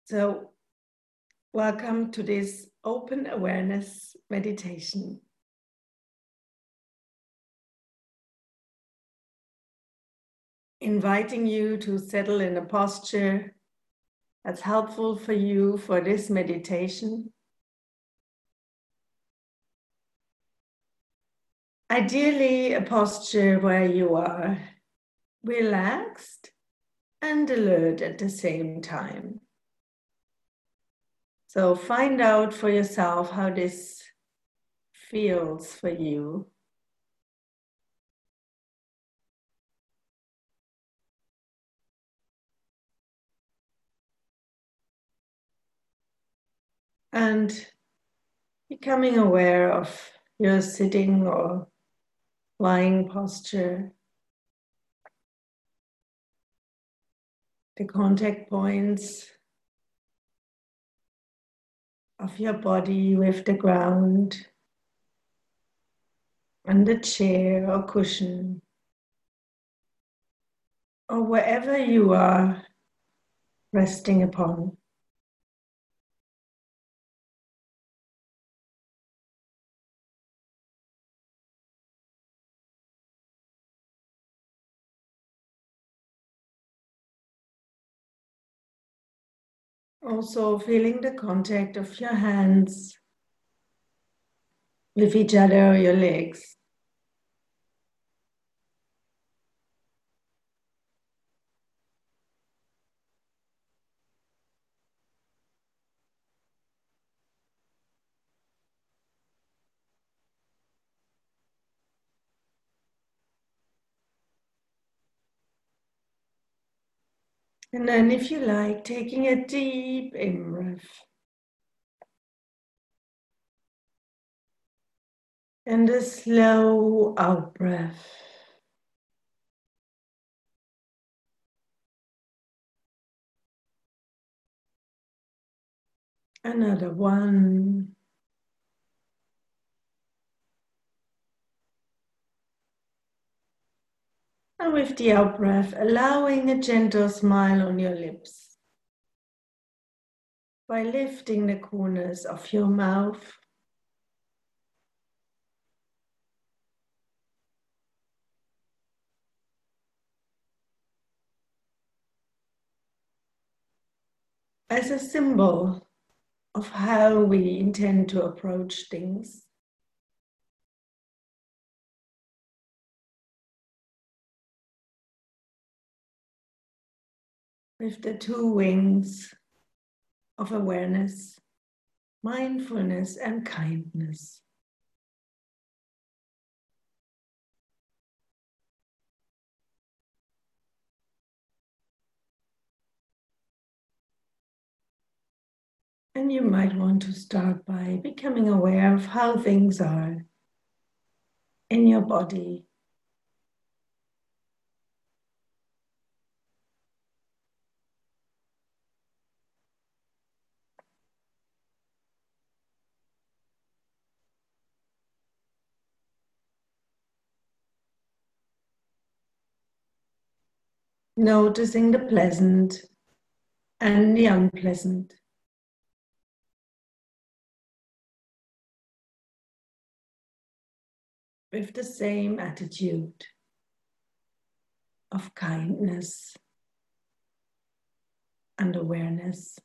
So, welcome to this open awareness meditation. Inviting you to settle in a posture that's helpful for you for this meditation. Ideally, a posture where you are relaxed and alert at the same time. So find out for yourself how this feels for you. And becoming aware of your sitting or lying posture, the contact points of your body with the ground and the chair or cushion, or wherever you are resting upon. Also feeling the contact of your hands with each other or your legs. And then if you like, taking a deep in-breath and a slow out-breath. Another one. And with the out-breath, allowing a gentle smile on your lips by lifting the corners of your mouth. As a symbol of how we intend to approach things. With the two wings of awareness, mindfulness, and kindness. And you might want to start by becoming aware of how things are in your body. Noticing the pleasant and the unpleasant. With the same attitude of kindness and awareness.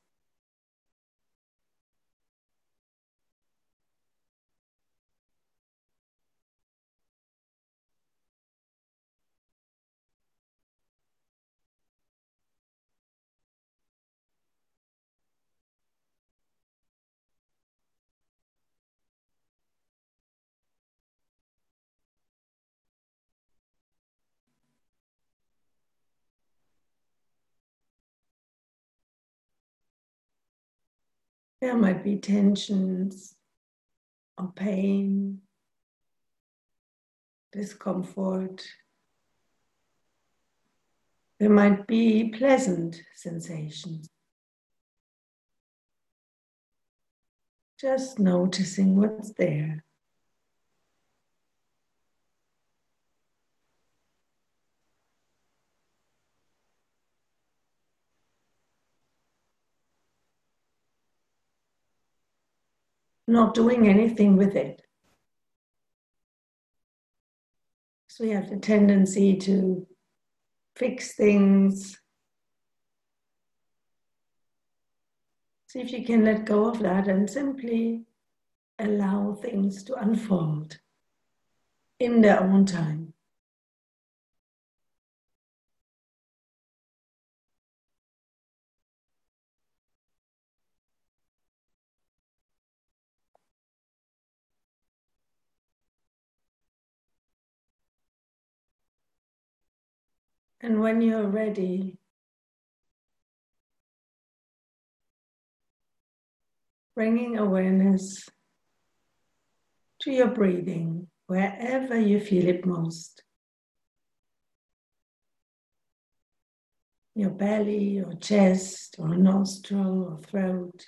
There might be tensions or pain, discomfort. There might be pleasant sensations. Just noticing what's there. not doing anything with it. So we have the tendency to fix things. See if you can let go of that and simply allow things to unfold in their own time. And when you're ready, bringing awareness to your breathing, wherever you feel it most. Your belly, your chest, or nostril, or throat.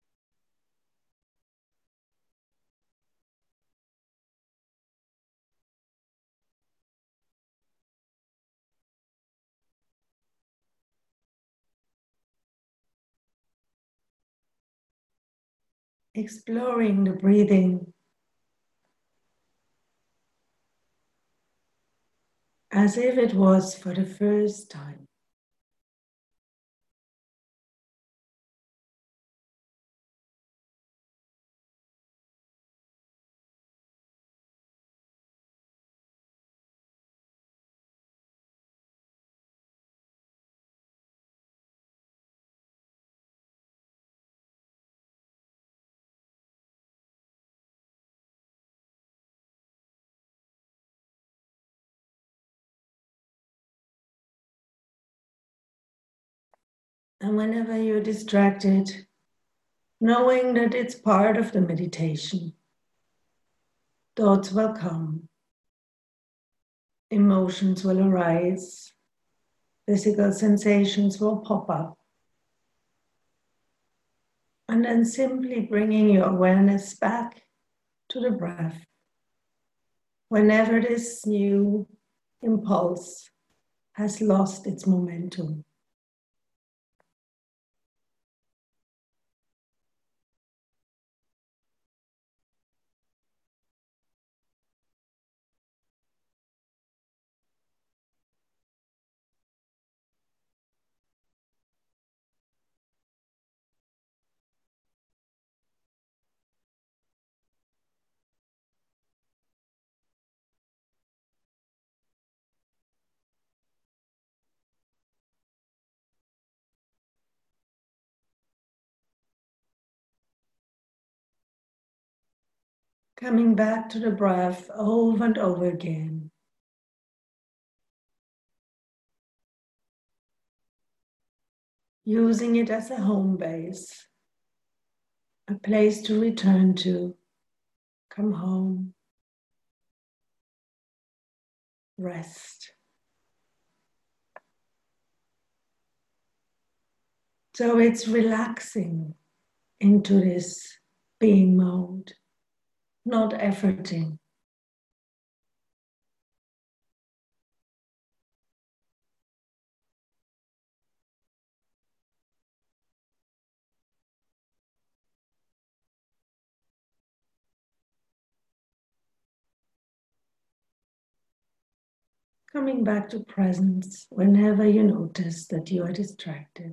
Exploring the breathing as if it was for the first time. And whenever you're distracted, knowing that it's part of the meditation, thoughts will come, emotions will arise, physical sensations will pop up. And then simply bringing your awareness back to the breath. Whenever this new impulse has lost its momentum. Coming back to the breath over and over again. Using it as a home base, a place to return to, come home, rest. So it's relaxing into this being mode, not efforting. Coming back to presence whenever you notice that you are distracted.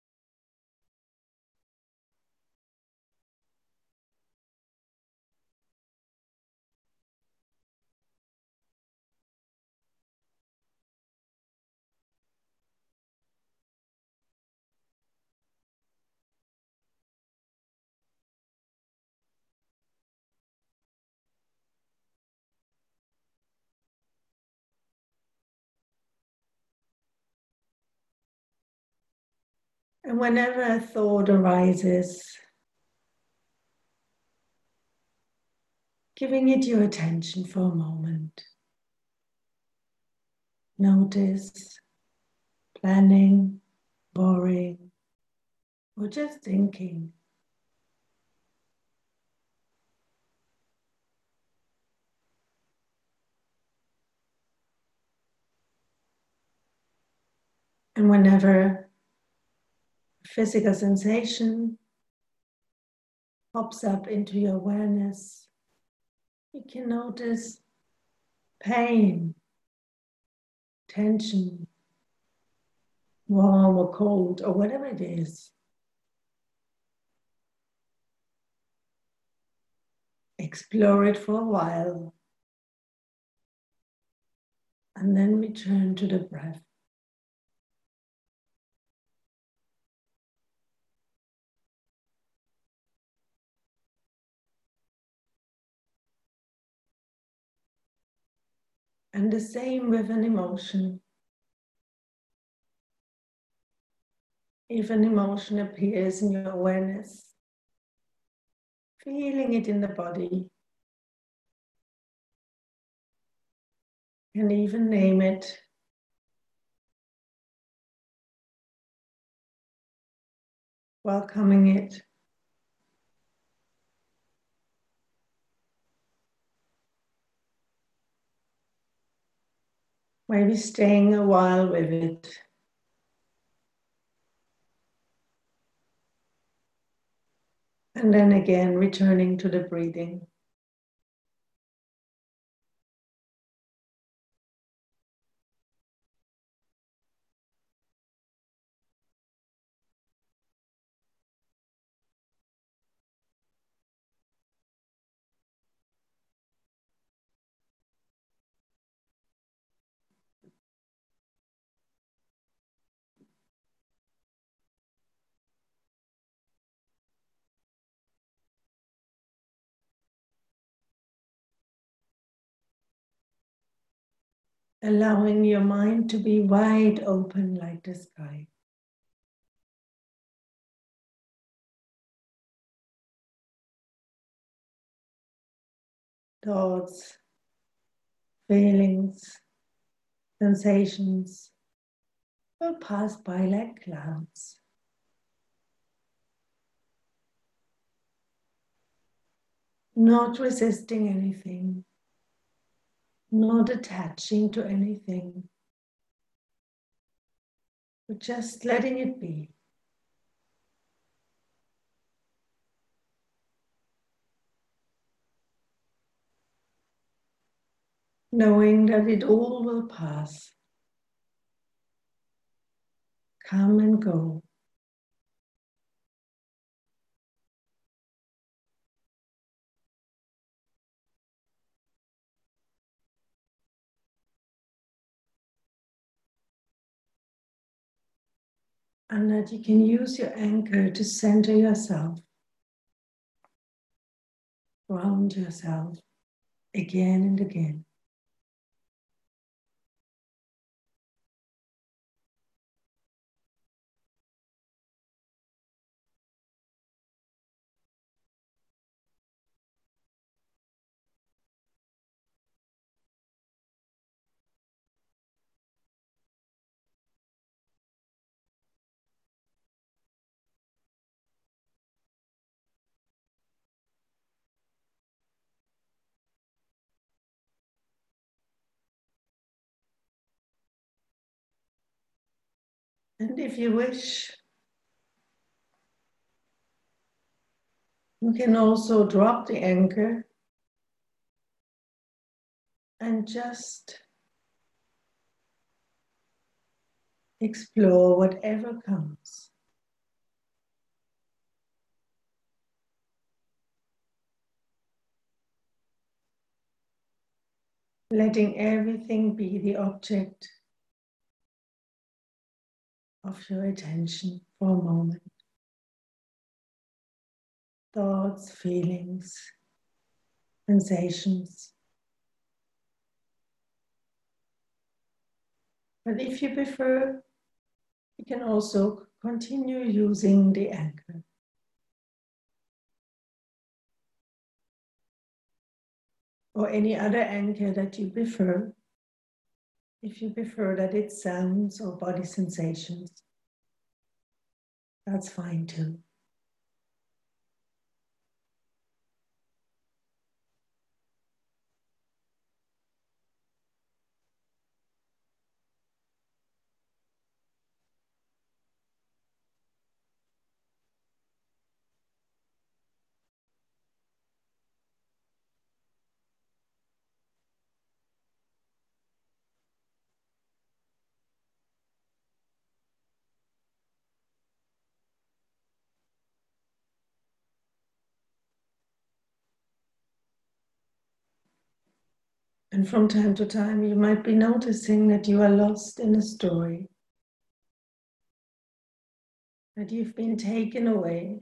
And whenever a thought arises, giving it your attention for a moment. Notice, planning, boring, or just thinking. And whenever physical sensation pops up into your awareness, you can notice pain, tension, warm or cold, or whatever it is. Explore it for a while, and then return to the breath. And the same with an emotion. If an emotion appears in your awareness, feeling it in the body, and even name it. Welcoming it. Maybe staying a while with it. And then again, returning to the breathing. Allowing your mind to be wide open like the sky. Thoughts, feelings, sensations will pass by like clouds. Not resisting anything, not attaching to anything, but just letting it be. Knowing that it all will pass, come and go. And that you can use your anchor to center yourself, ground yourself again and again. And if you wish, you can also drop the anchor and just explore whatever comes. Letting everything be the object of your attention for a moment. Thoughts, feelings, sensations. But if you prefer, you can also continue using the anchor. Or any other anchor that you prefer. If you prefer that it's sounds or body sensations, that's fine too. And from time to time, you might be noticing that you are lost in a story, that you've been taken away.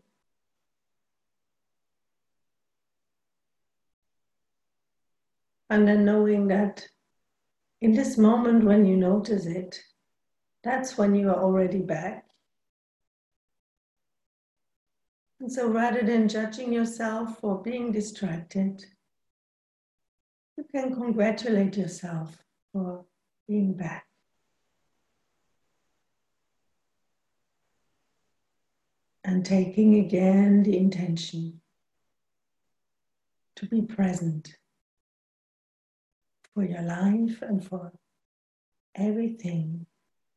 And then knowing that in this moment when you notice it, that's when you are already back. And so rather than judging yourself for being distracted, you can congratulate yourself for being back. And taking again the intention to be present for your life and for everything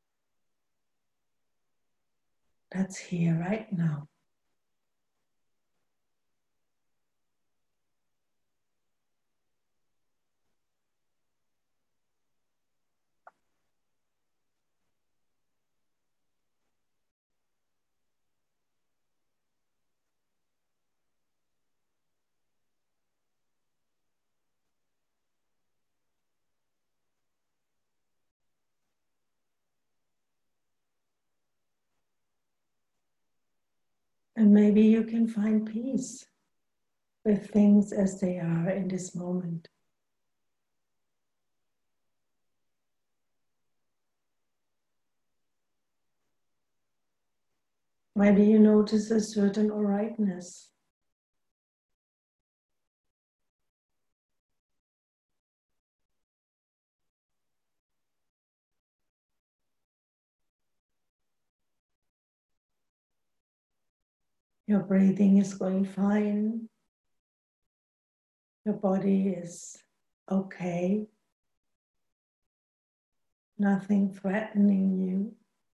that's here right now. And maybe you can find peace with things as they are in this moment. Maybe you notice a certain alrightness. Your breathing is going fine. Your body is okay. Nothing threatening you.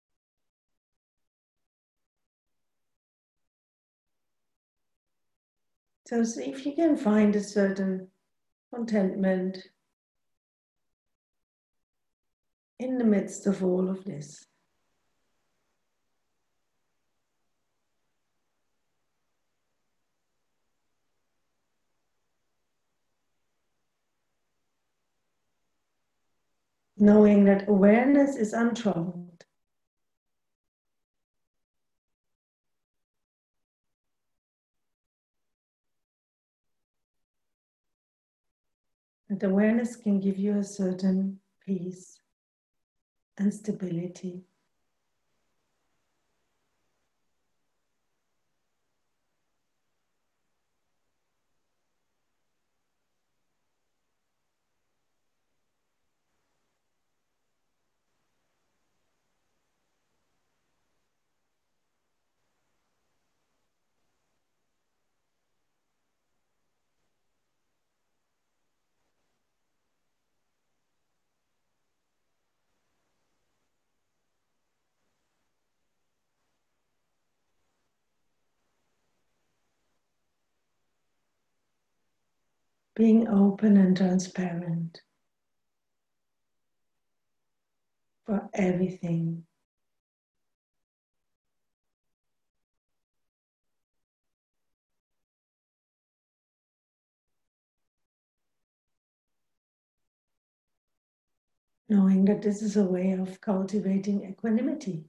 So see if you can find a certain contentment in the midst of all of this. Knowing that awareness is untroubled. That awareness can give you a certain peace and stability. Being open and transparent for everything. Knowing that this is a way of cultivating equanimity,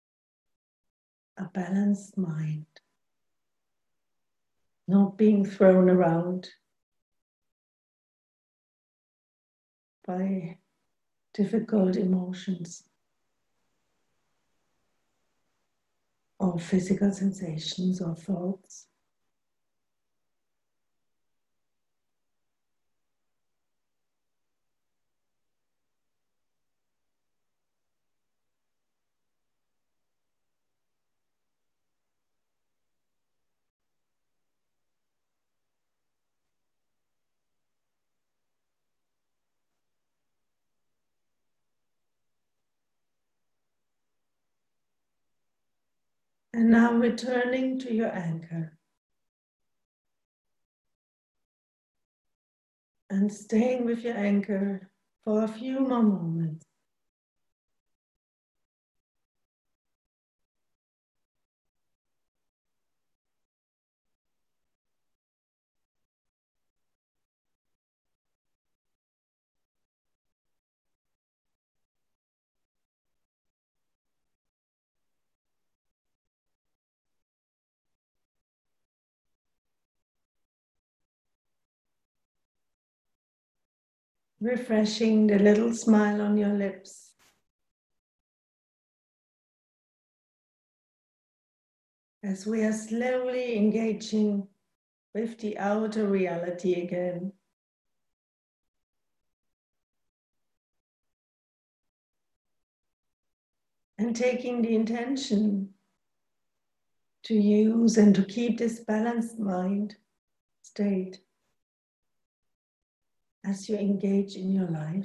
a balanced mind, not being thrown around by difficult emotions or physical sensations or thoughts. And now returning to your anchor and staying with your anchor for a few more moments. refreshing the little smile on your lips. As we are slowly engaging with the outer reality again. And taking the intention to use and to keep this balanced mind state as you engage in your life.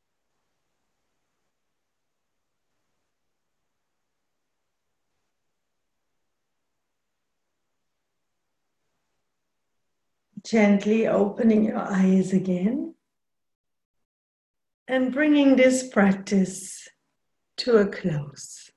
Gently opening your eyes again and bringing this practice to a close.